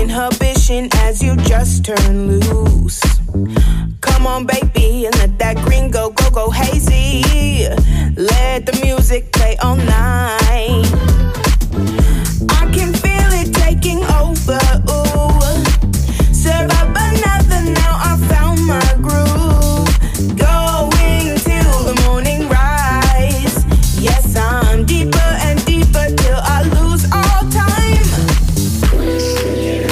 inhibition as you just turn loose. Come on, baby, and let that green go hazy. Let the music play all night. I can feel it taking over, ooh. Serve up another, now I found my groove. Going till the morning rise. Yes, I'm deeper and deeper till I lose all time. Twisted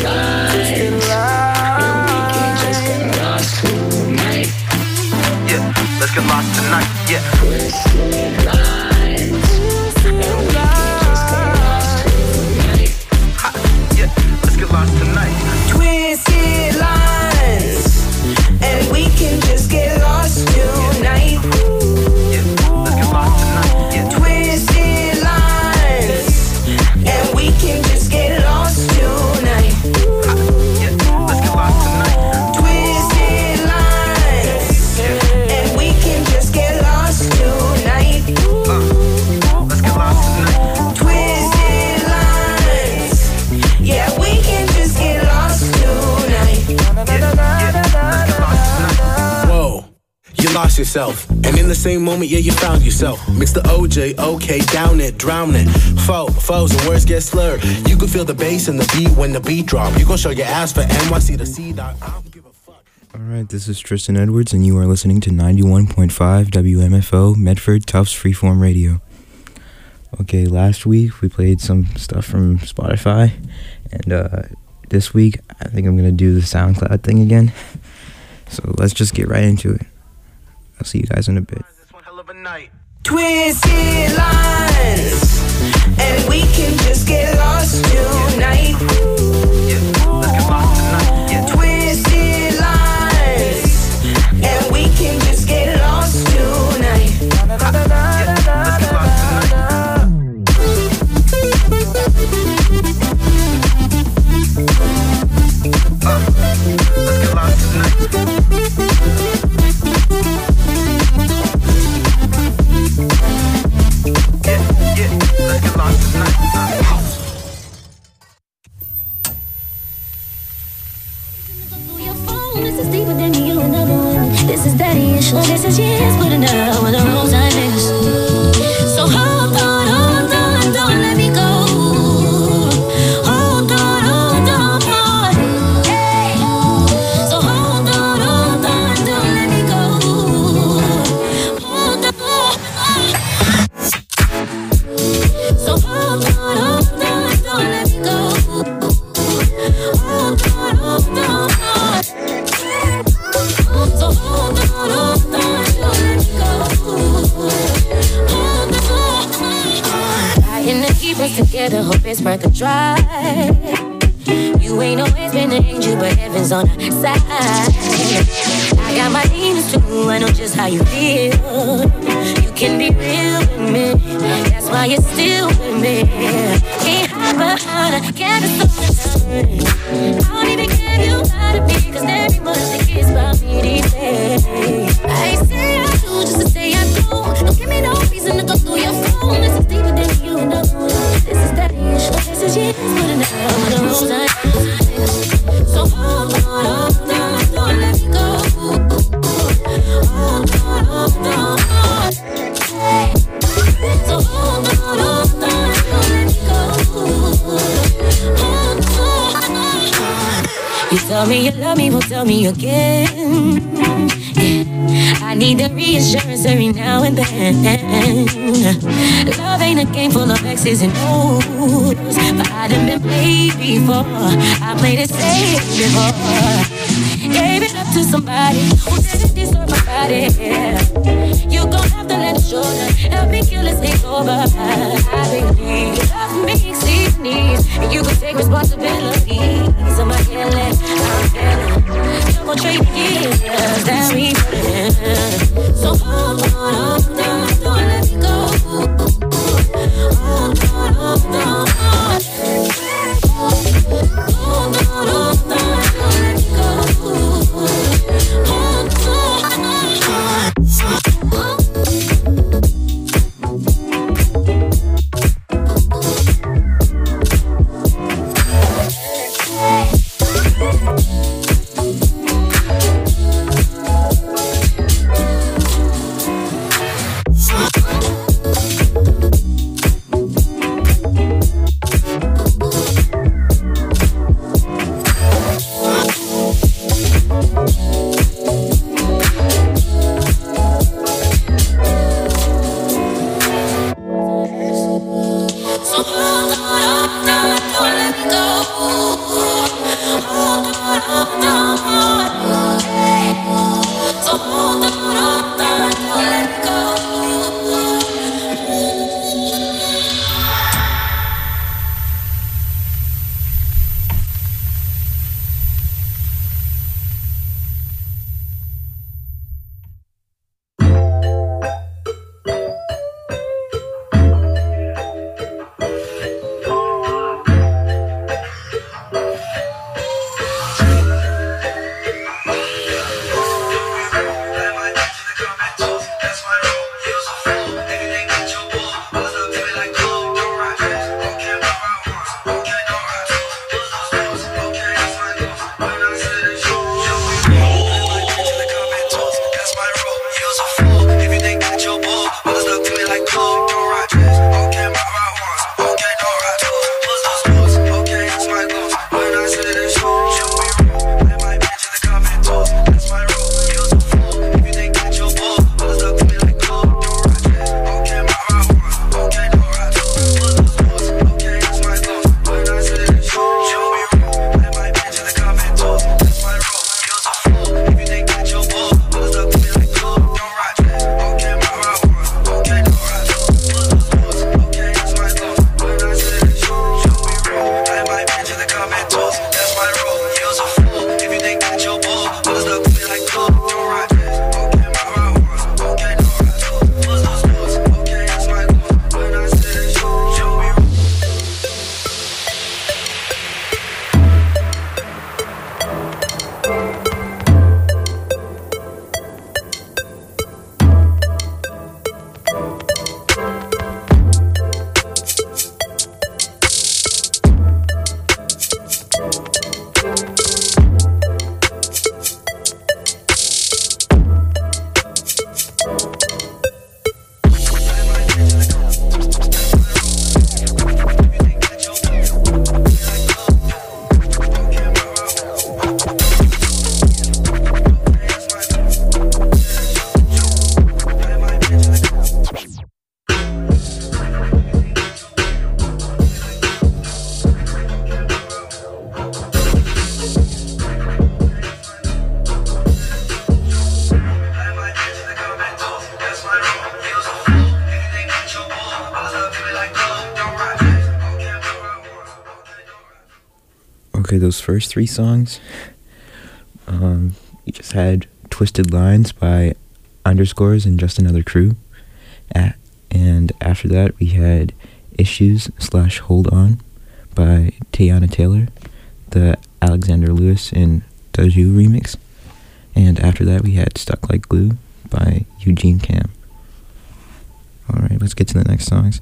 light. Yeah, let's get lost tonight. Yeah. Twisted lines. Yeah, let's get lost tonight. Twisted lines, and we can just get lost tonight. Yeah, let's get lost tonight. Yeah. Twisted lines, and we can just get lost tonight. Yeah, let's get lost tonight. Twisted lines, and we can just get lost tonight. Let's get lost tonight. Twisted lines, yeah, we can just get lost tonight. Whoa, you lost yourself, and in the same moment, yeah, you found yourself. Mix the OJ, okay, down it, drown it. Foes, and words get slurred. You can feel the bass and the beat when the beat drop. You gon' show your ass for NYC to see, dog. I don't give a fuck. Alright, this is Tristan Edwards, and you are listening to 91.5 WMFO Medford Tufts Freeform Radio. Okay, last week we played some stuff from Spotify, and this week I think I'm gonna do the SoundCloud thing again. So let's just get right into it. I'll see you guys in a bit. This one hell of a night. Twisted lines, and we can just get lost tonight. Yeah, let's get lost tonight. Yeah. Twisted lines, and we can just get lost tonight. Yeah, let's get lost tonight. Let's get lost tonight. Yeah, let's get lost tonight. This is deeper than you and other women. This is daddy issue. This is years putting down with the rules I miss. So hold on, don't let me go. Hold on, hey. So hold on, don't let me go. Hold on. So hold on, don't let me go. Hold on. So hold on, don't let me go. Trying to keep us together, hope it's worth a try. You ain't always been an angel, but heaven's on our side. I got my demons too, I know just how you feel. You can be real with me, that's why you're still with me. Can't hide behind, I can't assume. I don't even care if you lie to me, cause there ain't much that gets about me these days. I say I do just to say I do. Don't give me no reason to go through your phone. This is deeper than you know. This is daddy issue. This is years putting down with the rules I know. So hold on, don't let me go. Hold on, hey. So hold on, don't let me go. Hold on. You tell me you love me, well tell me again. Yeah. I need the reassurance every now and then. Love ain't a game full of X's and O's, but I done been played before. I played it safe before. Gave it up to somebody who didn't deserve my body. You gon' have to let it show. Help me kill this thing over. I believe love me exceeds needs, and you can take responsibility. So my feeling, I'm feeling. You gon' trade the years that we put in. So hold on, don't let me go. Hold on, don't let me go. Hold on. Okay, those first three songs, you just had Twisted Lines by Underscores and Just Another Crew. And after that, we had Issues / Hold On by Teyana Taylor, the Alexander Lewis and Doju remix. And after that, we had Stuck Like Glue by Eugene Cam. Alright, let's get to the next songs.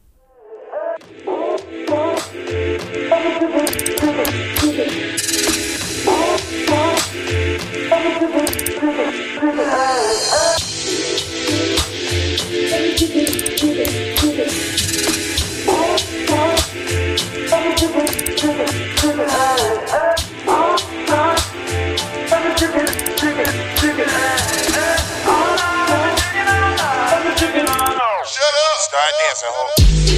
Start dancing, ho.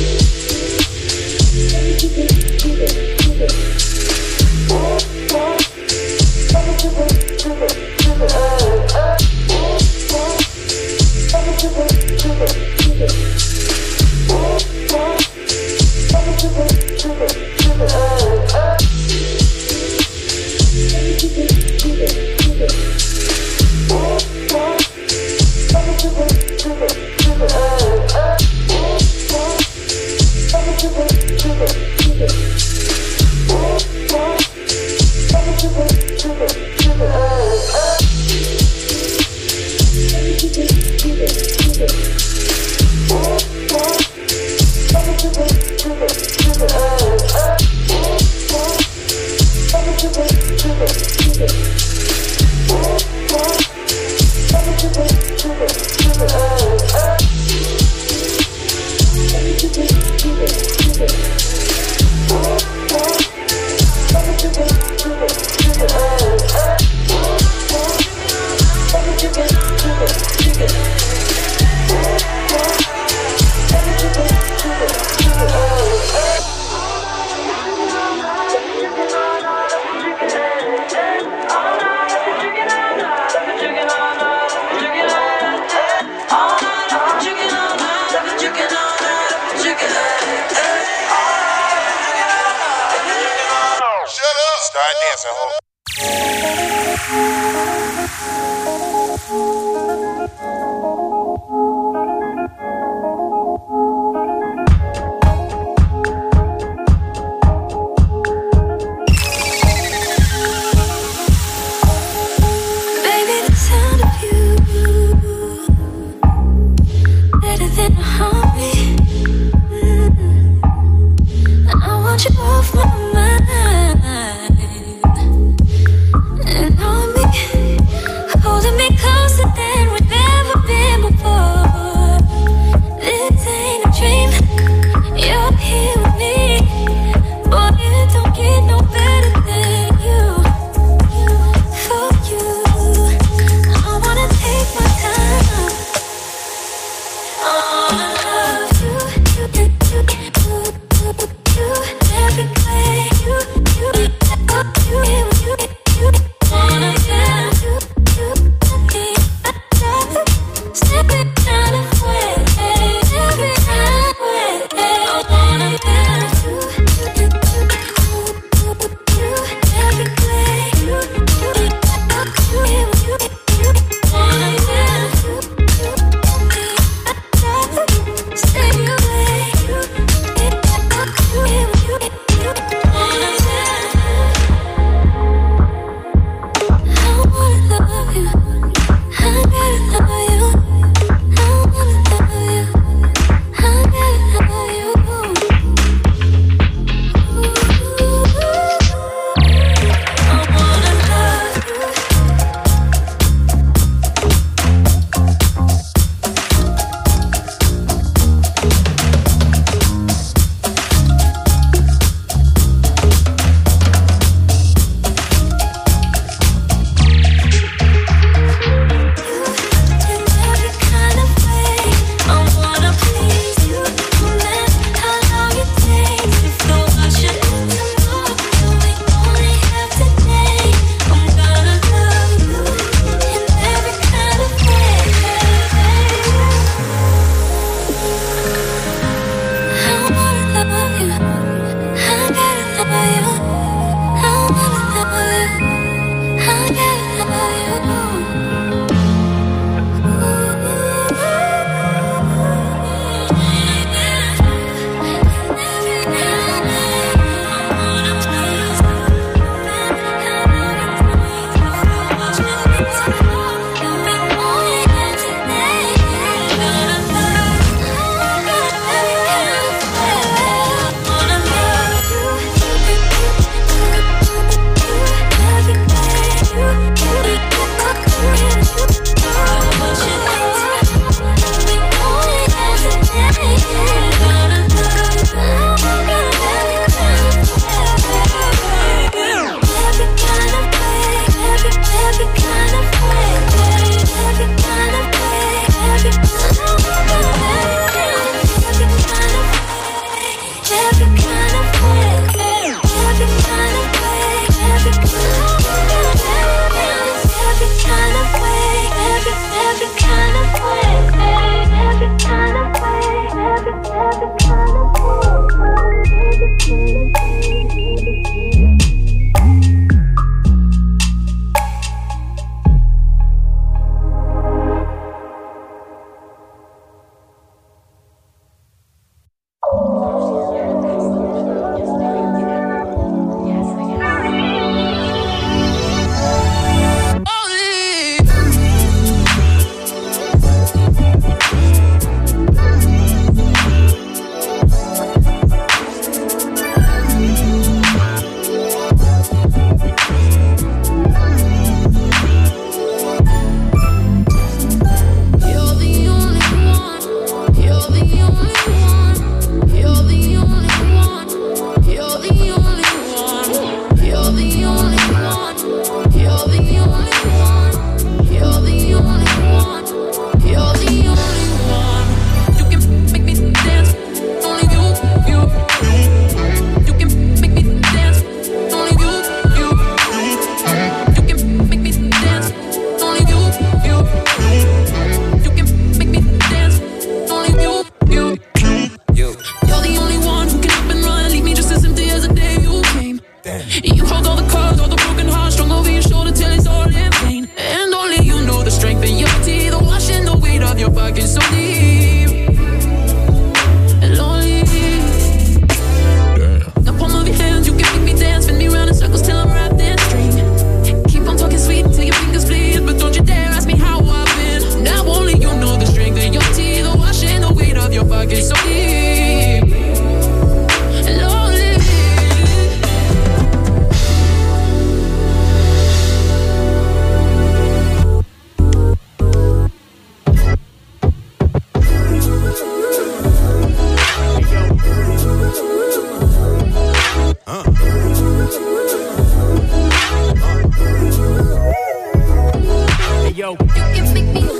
Start dancing, ho. Baby, the sound of you, better than a heartbeat. And I want you off my mind. yo. You can make me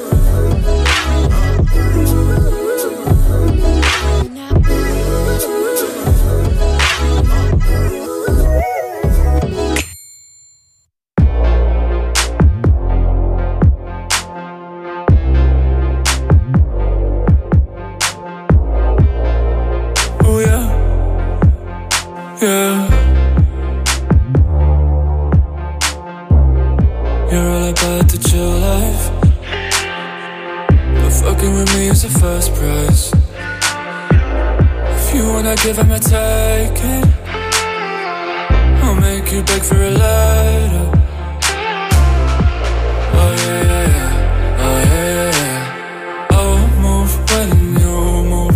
give him a taking. I'll make you beg for a lighter. Oh yeah, yeah, yeah. Oh yeah, yeah, yeah. I'll move when you move.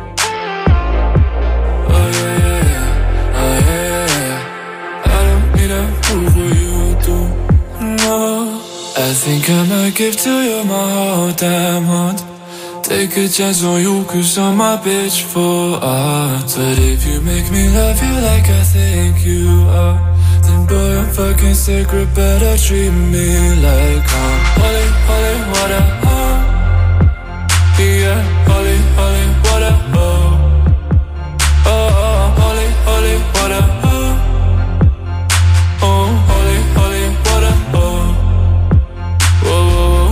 Oh yeah, yeah, yeah. Oh yeah, yeah, yeah. I don't need to prove what you do. No, I think I might give to you my whole damn heart. Take a chance on you, cause I'm my bitch for art. But if you make me love you like I think you are, then boy, I'm fucking sacred, better treat me like I'm holy, holy water, oh. Yeah, holy, holy water, oh. Oh, oh, holy, holy water, oh. Oh, holy, holy water, oh. Whoa, whoa, whoa.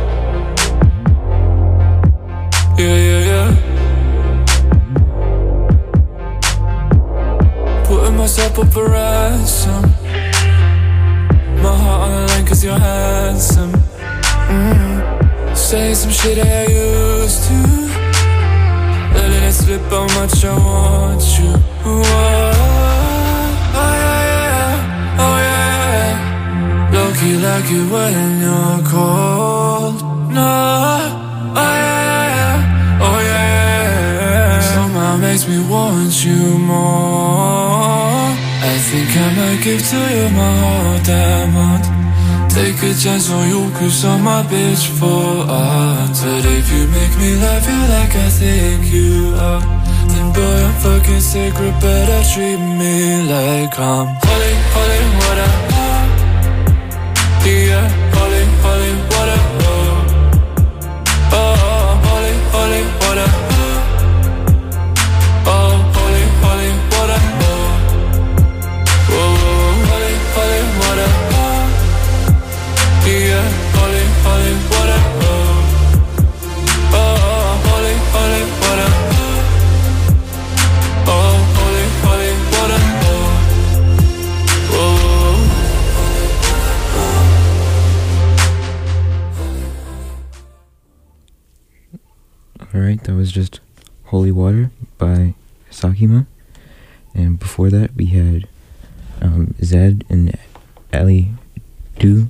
Yeah, yeah, yeah. Putting myself up for ransom. My heart on the line cause you're handsome. Saying some shit I used to. Letting it slip how much I want you. Oh yeah, yeah. Oh yeah. Low-key like you when you're cold. No. Oh yeah. Oh yeah, somehow makes me want you more. I think I might give to you my whole damn heart. Take a chance on you, cause I'm my bitch for art. But if you make me love you like I think you are, then boy, I'm fucking sacred, better treat me like I'm holy, holy water, oh. Yeah, holy, holy water, oh. Oh, holy, holy water, oh. Oh, holy, holy water, oh. Oh, holy, holy water, oh. Yeah, holy, holy water, oh. Oh, holy, holy water, oh. Oh, holy, holy water, oh. Alright, that was just Holy Water by Sakima. And before that, we had Zed and Ellie Do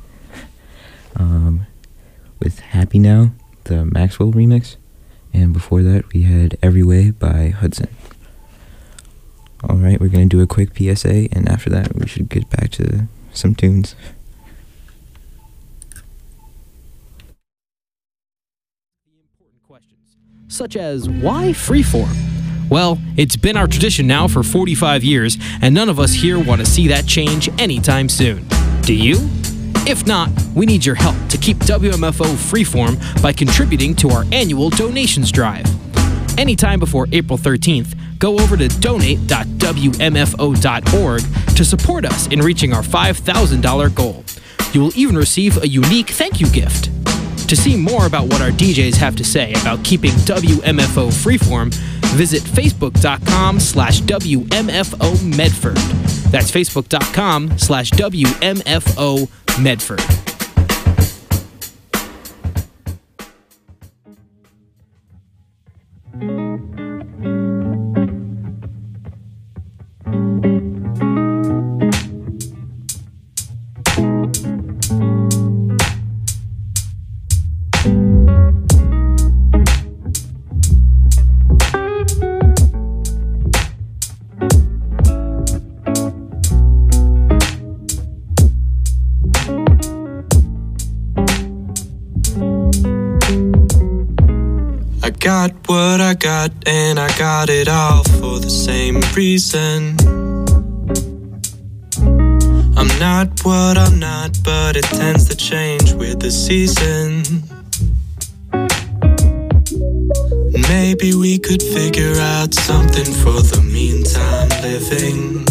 with Happy Now, the Maxwell remix. And before that, we had Every Way by Hudson. Alright, we're going to do a quick PSA, and after that, we should get back to some tunes. Such as, why freeform? Well, it's been our tradition now for 45 years, and none of us here want to see that change anytime soon. Do you? If not, we need your help to keep WMFO freeform by contributing to our annual donations drive. Anytime before April 13th, go over to donate.wmfo.org to support us in reaching our $5,000 goal. You will even receive a unique thank you gift. To see more about what our DJs have to say about keeping WMFO freeform, visit facebook.com/WMFO Medford. That's facebook.com/WMFO Medford. Got what I got, and I got it all for the same reason. I'm not what I'm not, but it tends to change with the season. Maybe we could figure out something for the meantime living.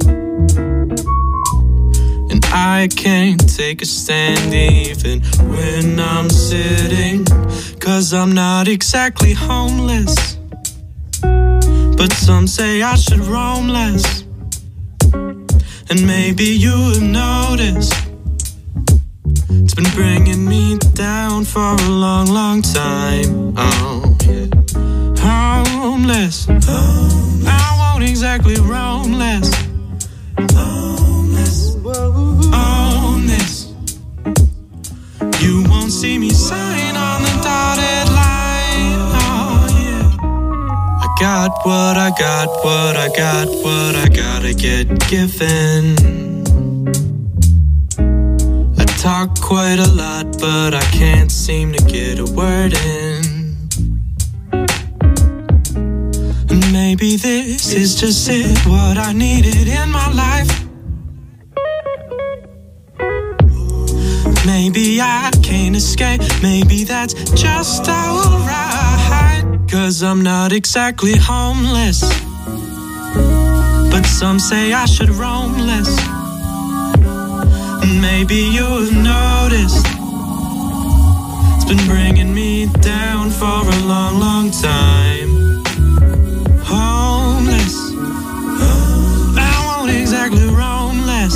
And I can't take a stand even when I'm sitting, 'cause I'm not exactly homeless, but some say I should roam less. And maybe you have noticed it's been bringing me down for a long, long time. Oh, yeah. Homeless. I won't exactly roam less. Own this. You won't see me sign on the dotted line. Oh, yeah. I got what I got, what I got, what I gotta get given. I talk quite a lot, but I can't seem to get a word in. And maybe this is just it, what I needed in my life. Maybe I can't escape, maybe that's just alright, 'cause I'm not exactly homeless, but some say I should roam less. And maybe you've noticed it's been bringing me down for a long, long time. Homeless. I won't exactly roam less.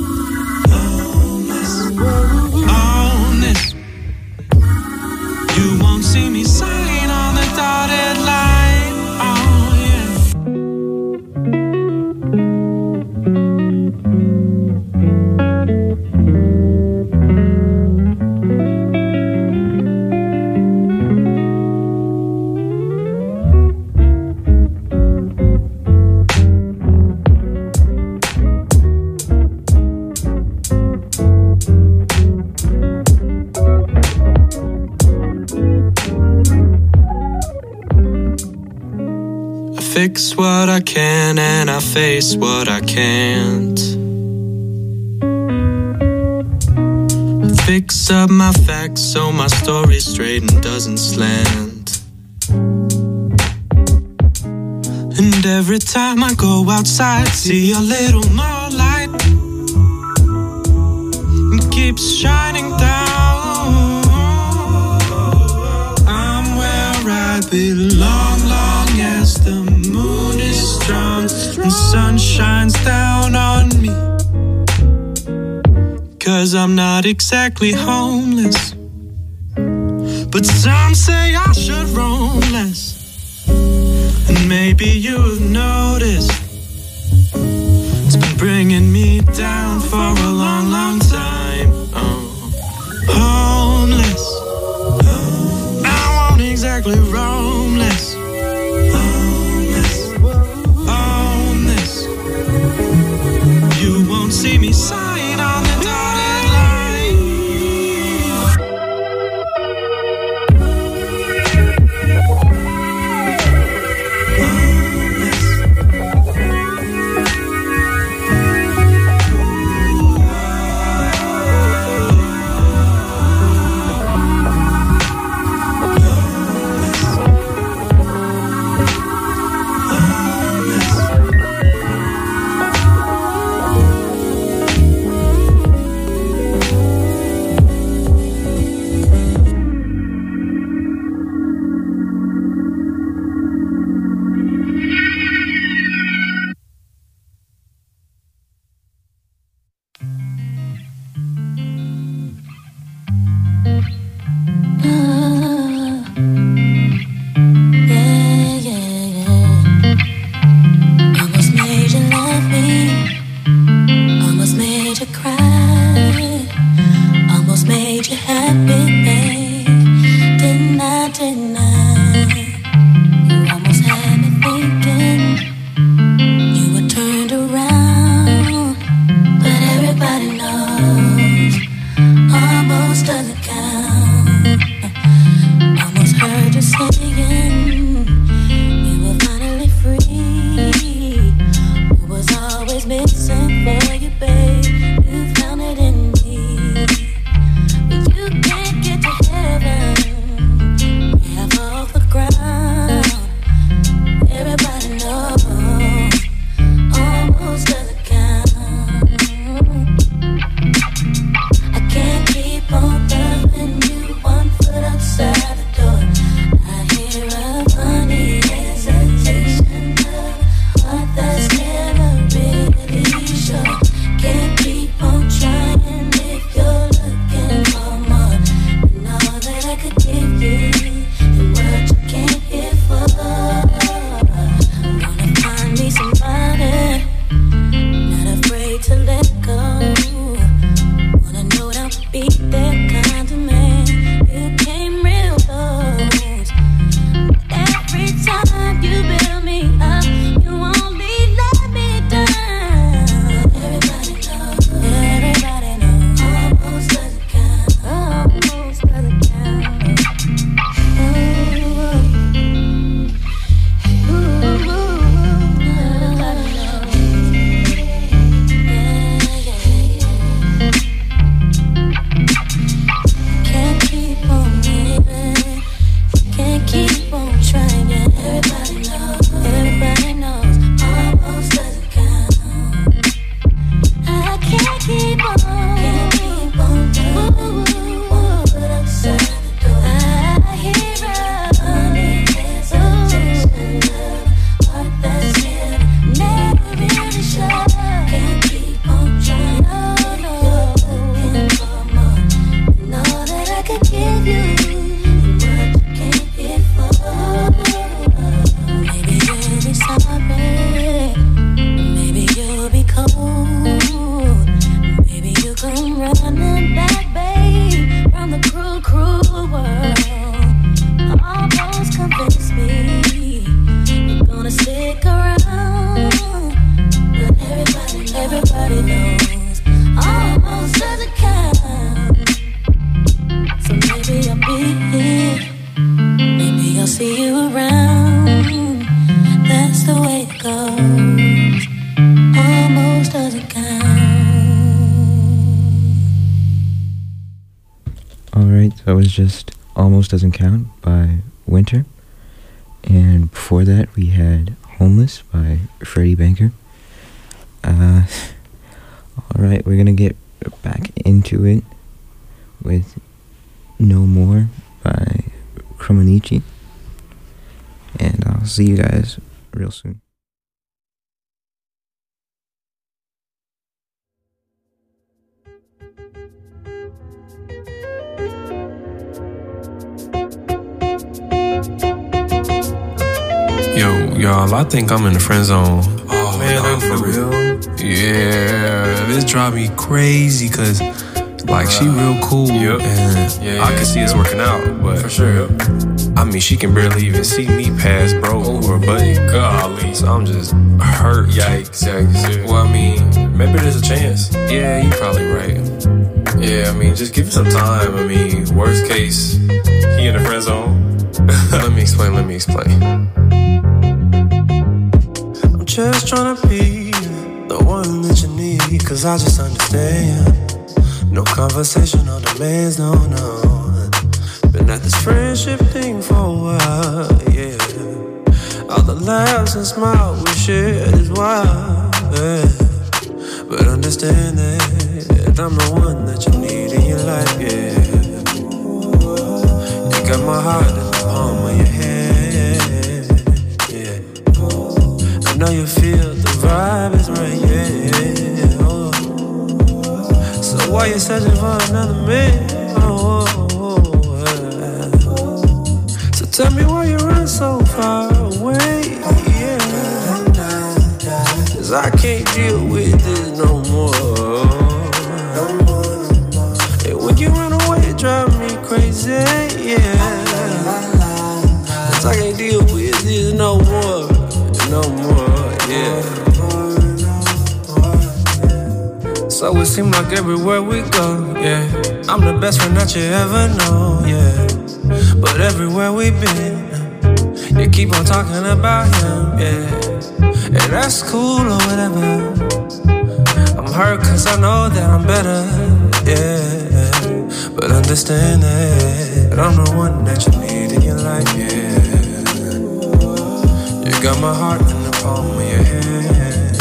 Own this. You won't see me sign on the dotted line. Oh, yeah. Fix what I can and I face what I can't. Fix up my facts so my story's straight and doesn't slant. And every time I go outside, see a little more light. It keeps shining down. I'm where I belong, long as the moon is strong and sun shines down on me. 'Cause I'm not exactly homeless, but some say I should roam less. And maybe you've noticed it's been bringing me down for a long, long time. Oh, homeless. I won't exactly roam less. You won't see me sign on the dotted line. come running back, babe, from the cruel, cruel world. Almost convinced me you're gonna stick around, but everybody knows almost doesn't count. So maybe I'll be here, maybe I'll see you around. That's the way it goes. Almost doesn't count. Alright, that was just Almost Doesn't Count by Winter. And before that, we had Homeless by Freddie Banker. Alright, we're gonna get back into it with No More by Kromanichi. And I'll see you guys real soon. Yo, y'all, I think I'm in the friend zone. Oh, man, for real? Yeah, this drive me crazy, cause like she real cool. Yep. And I can see us working out, but for sure. I mean, she can barely even see me pass bro or buddy. Golly. So I'm just hurt. Yikes. Well, I mean, maybe there's a chance. Yeah, you probably right. Yeah, I mean, just give it some time. I mean, worst case, he in the friend zone. Let me explain. I'm just trying to be the one that you need, cause I just understand. No conversation, no demands, no. Been at this friendship thing for a while, yeah. All the laughs and smiles we shared is wild, yeah. But understand that I'm the one that you need in your life, yeah. You got my heart in the palm of your hand, yeah. I know you feel the vibe is right, yeah. Oh. So why you searching for another man? So tell me why you run so far away, yeah. Cause I can't deal with this no more. And when you run away, it drives me crazy, yeah. Cause I can't deal with this no more, yeah. So it seems like everywhere we go, yeah, I'm the best friend that you ever know, yeah. But everywhere we've been, you keep on talking about him, yeah. And that's cool or whatever. I'm hurt cause I know that I'm better, yeah. But understand that I'm the one that you need in your life, yeah. You got my heart in the palm of your hand,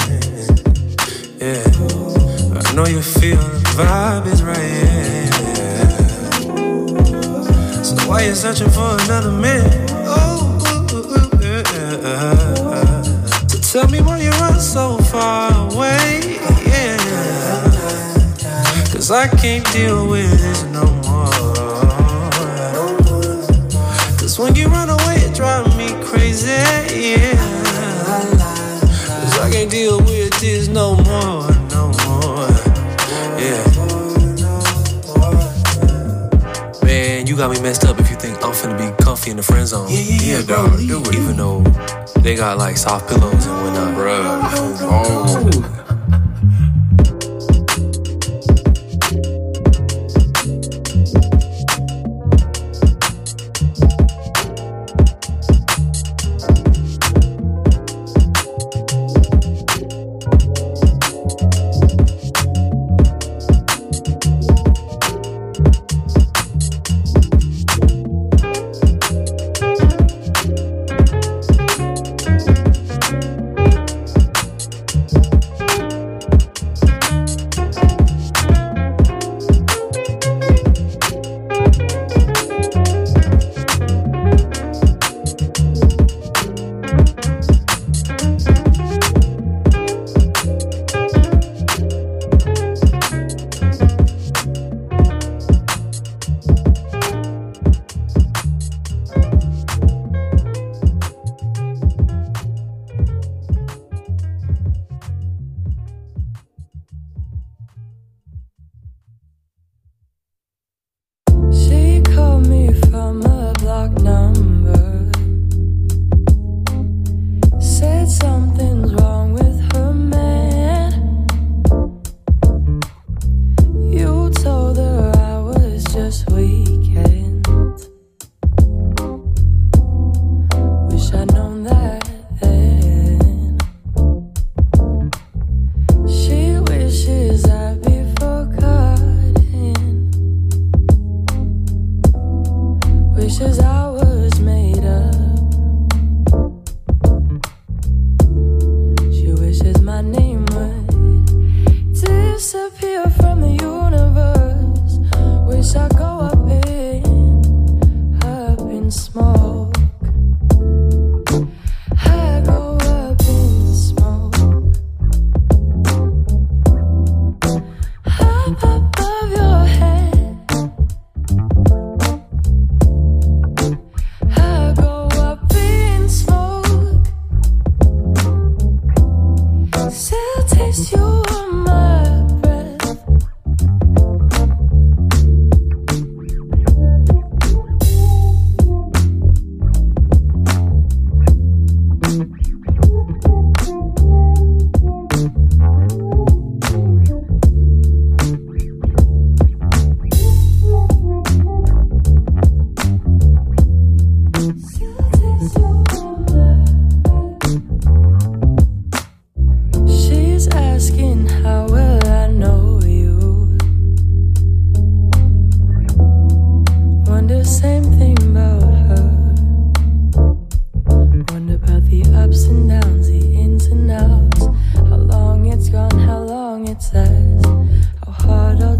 yeah. I know you feel the vibe is right, yeah. So why you searching for another man? Oh, yeah. So tell me why you run so far away, yeah. Cause I can't deal with this no more. Cause when you run away, it drives me crazy, yeah. Cause I can't deal with this no more. Yeah. Man, you got me messed up if you think I'm finna be comfy in the friend zone. Yeah, dog, do it. Even though they got like soft pillows and whatnot. Bruh. Oh.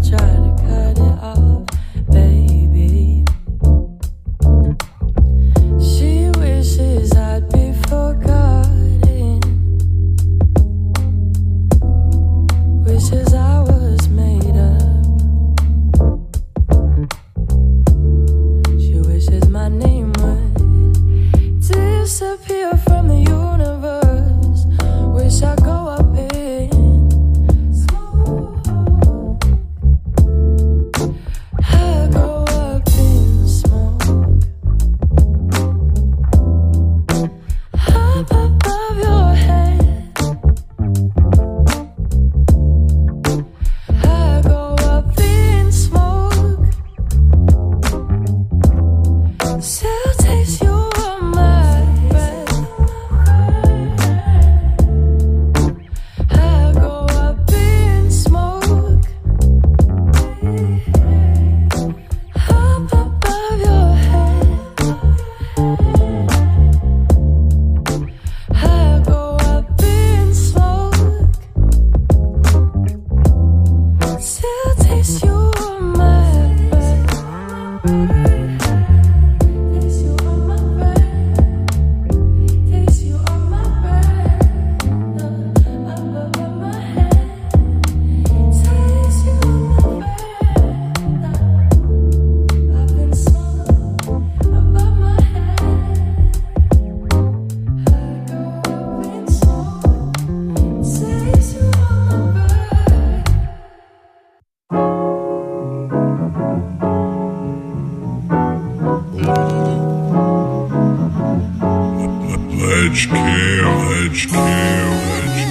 try to cut it off, baby. She wishes I'd be forgotten, wishes I was made up. She wishes my name would disappear from the universe. Wish I go up in smoke. I go up in smoke. Up above your head. I go up in smoke. Still taste you on my breath. I go up in smoke. Up above your head. I go up in smoke. Still taste you on my breath. Taste you on my breath. Taste you on my breath. Up above my head. Taste you on my breath. Up in smoke. Above my head. I go up in smoke. Taste you on my breath. Ledge Cam, Ledge Cam, Ledge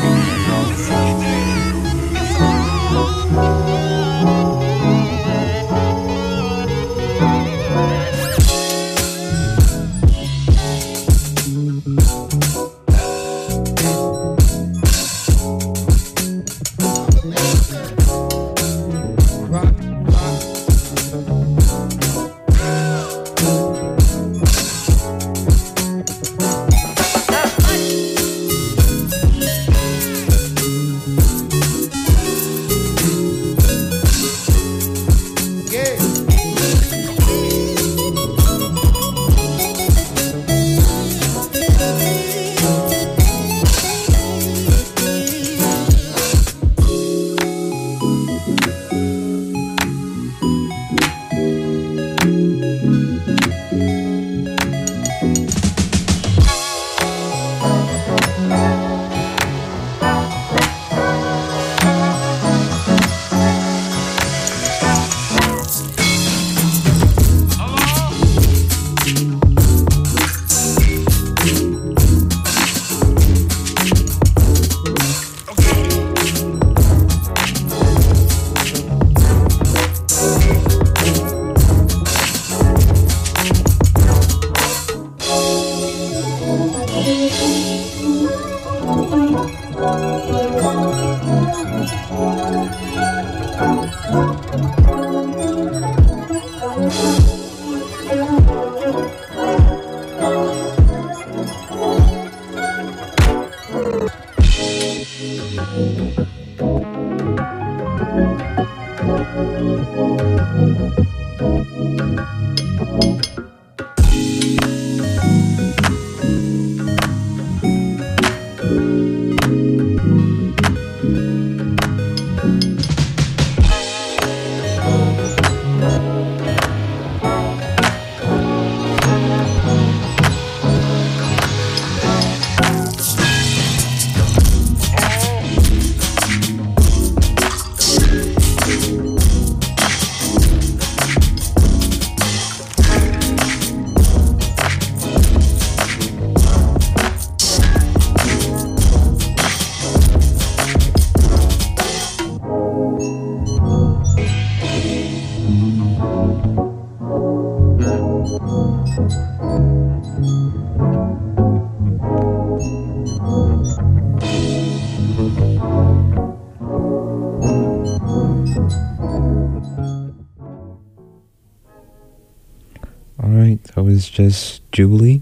Alright, that was just Jubilee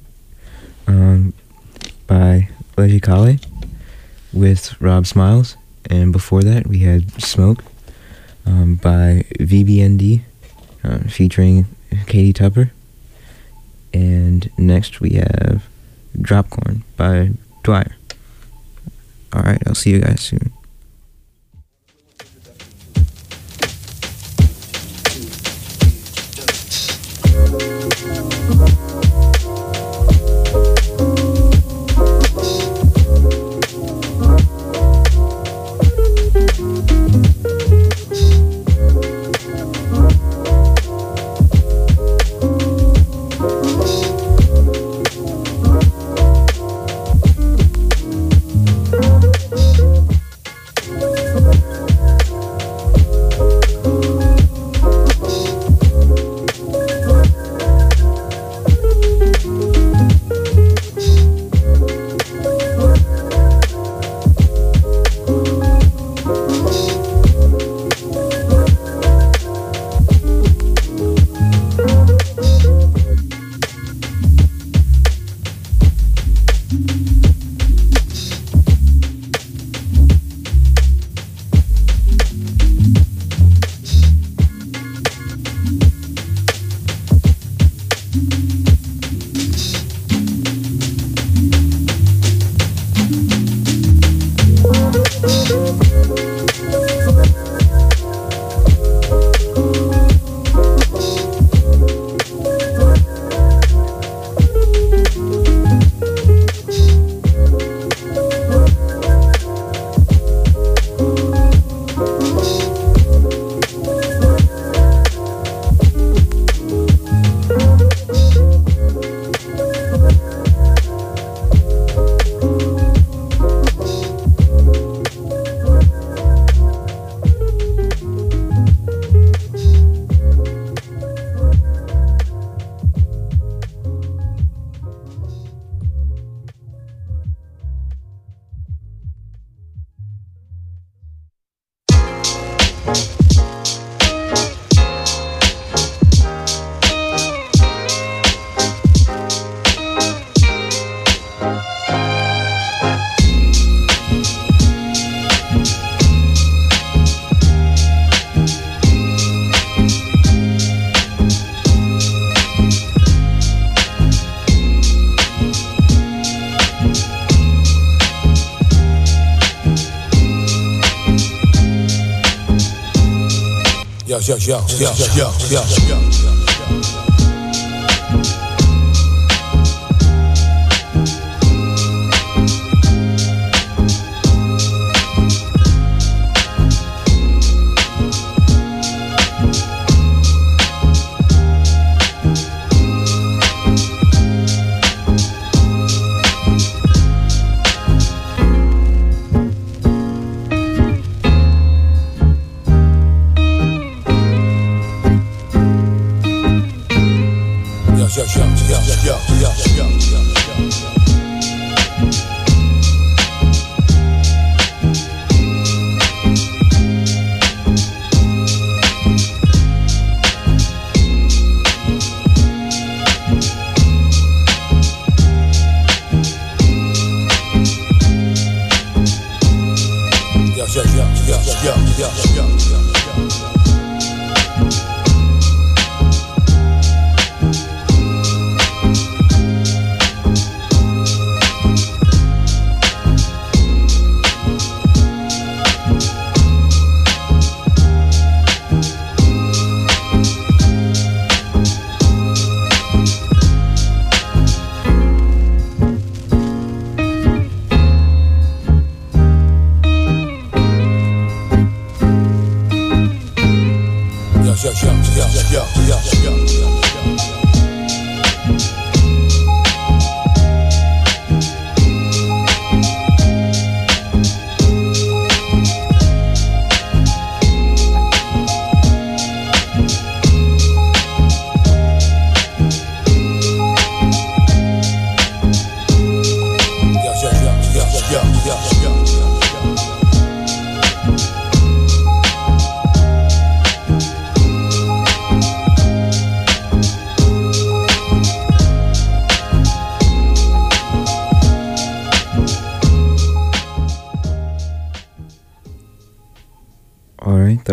by Leggy Kale with Rob Smiles. And before that, we had Smoke by VBND, featuring Katie Tupper. And next we have Dropcorn by Dwyer. Alright, I'll see you guys soon.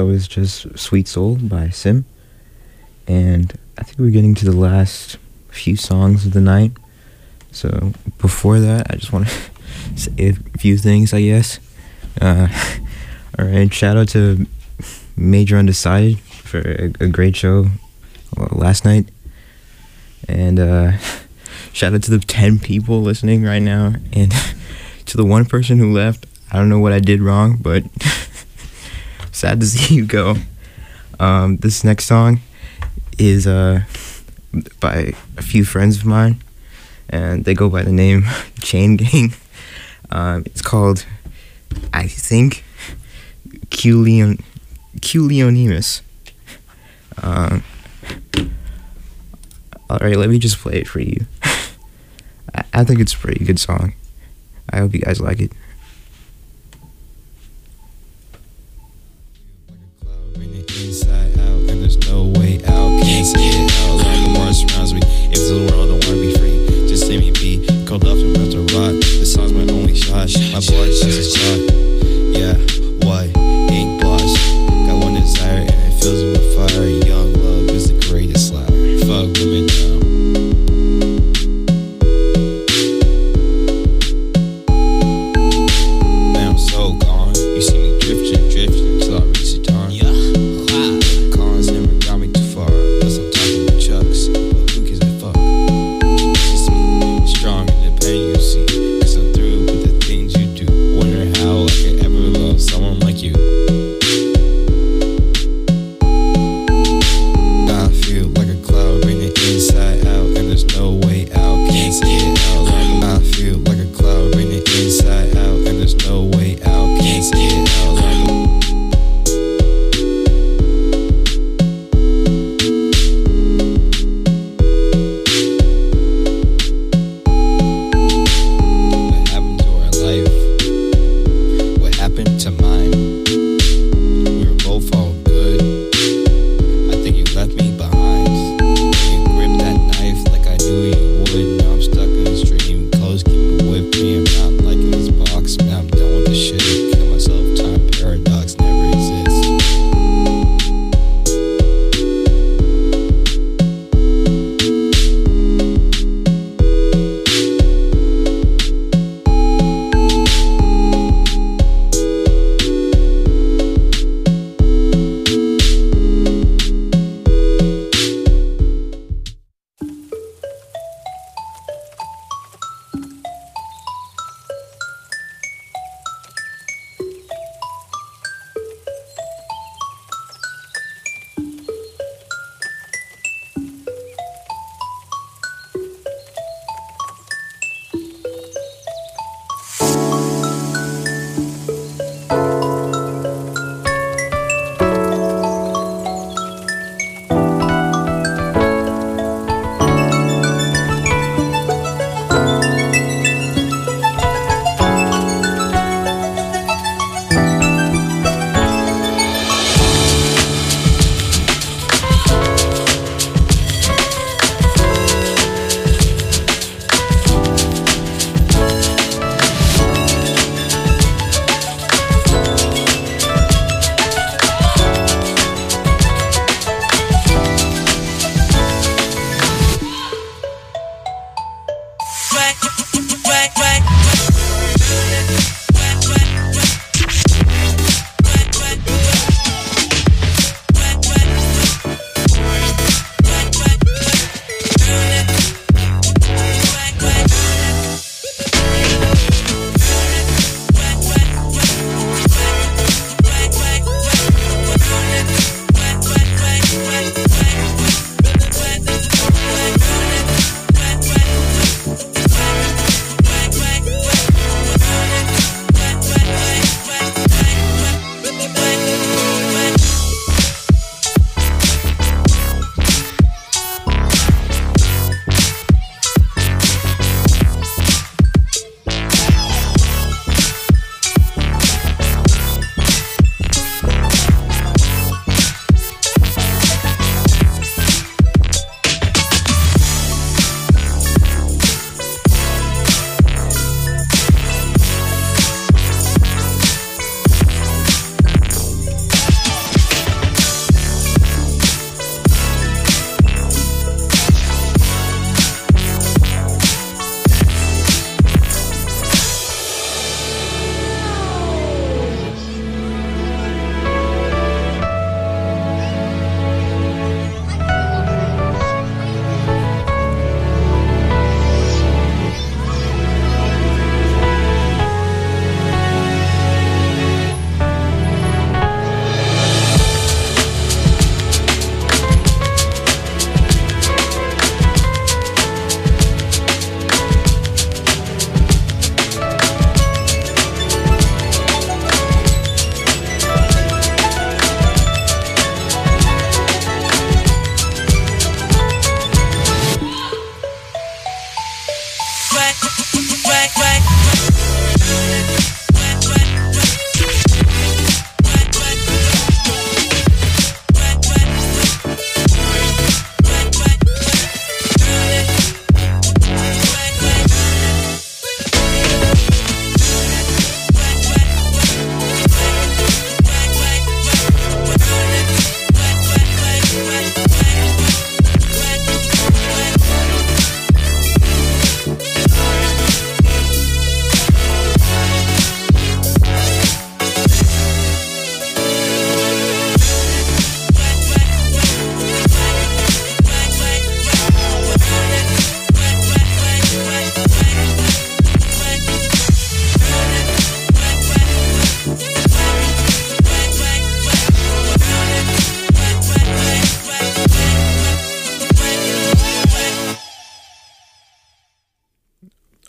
that was just Sweet Soul by Sim. And I think we're getting to the last few songs of the night. So before that, I just want to say a few things, I guess. Alright, shout out to Major Undecided for a great show last night. And shout out to the 10 people listening right now. And to the one person who left, I don't know what I did wrong, but sad to see you go. This next song is by a few friends of mine, and they go by the name Chain Gang. It's called, I think, Culeonimus. Alright, let me just play it for you. I think it's a pretty good song. I hope you guys like it. Inside out, and there's no way out. Can't see it out. Like the world surrounds me. If the world don't wanna be free, just let me be. Cold up and about to rock. The song's my only shot. My blood is a shot. Yeah, what? Ink gloss. Got one desire and it fills me with fire. Young love is the greatest liar. Fuck women now.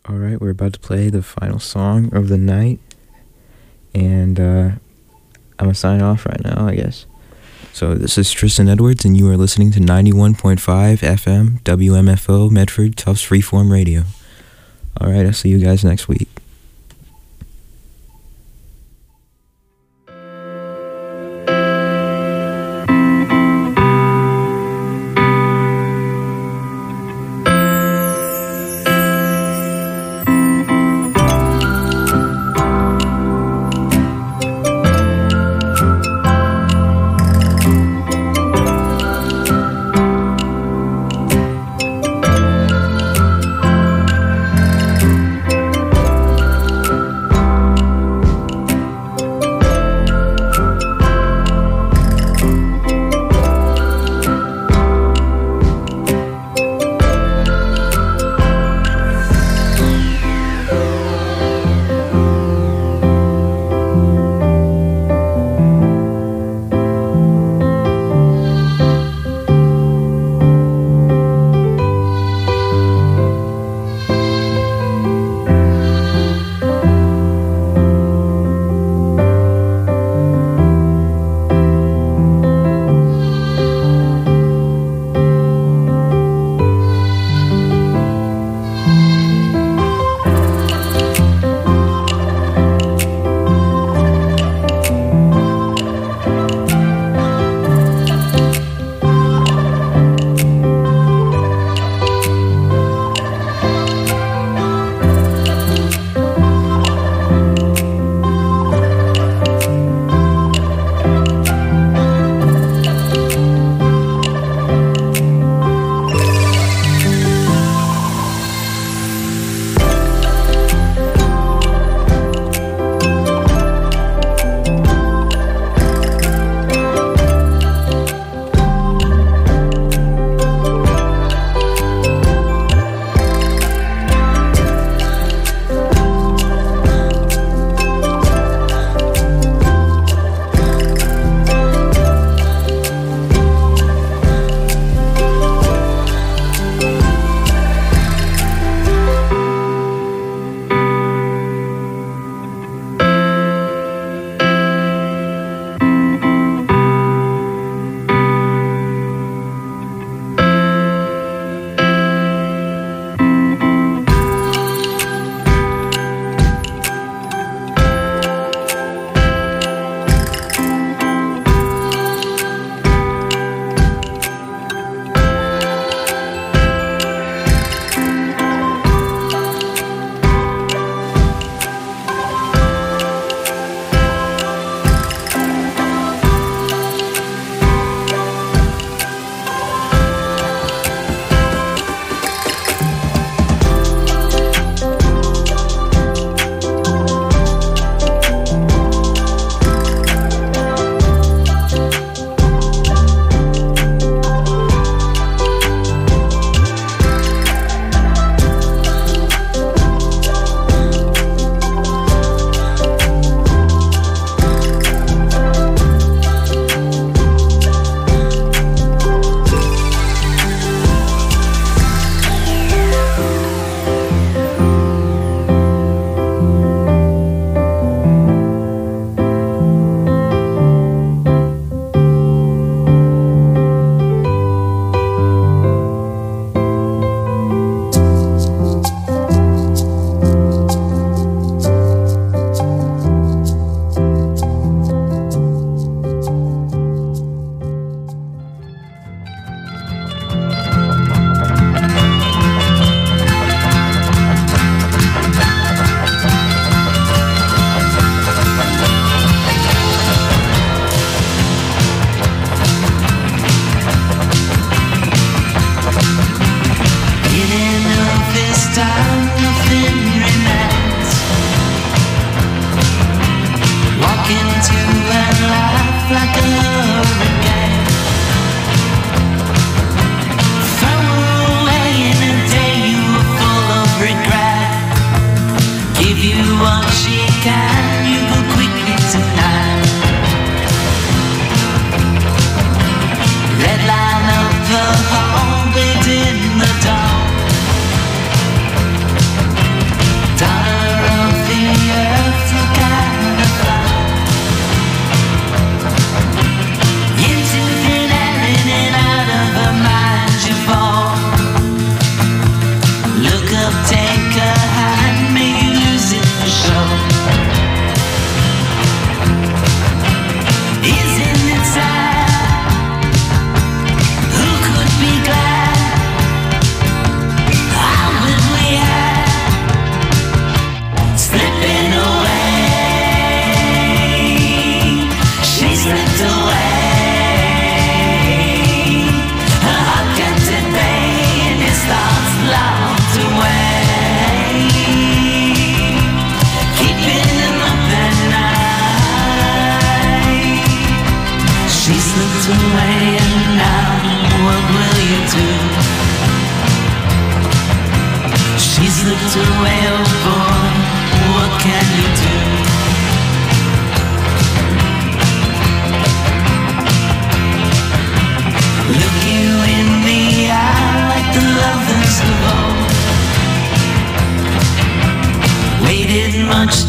Alright, we're about to play the final song of the night. And I'm going to sign off right now, I guess. So this is Tristan Edwards, and you are listening to 91.5 FM, WMFO, Medford, Tufts Freeform Radio. Alright, I'll see you guys next week.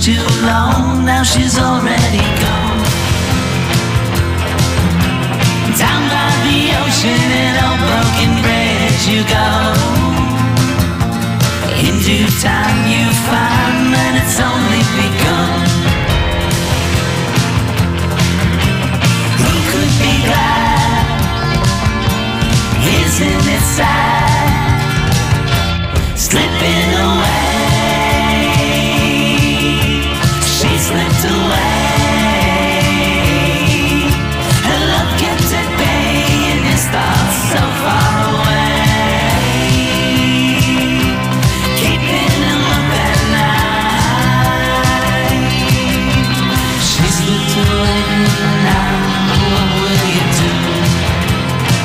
too long, now she's already gone. Down by the ocean in old broken bridge you go. In due time you find that it's only begun. Who could be glad? Isn't it sad? Slipping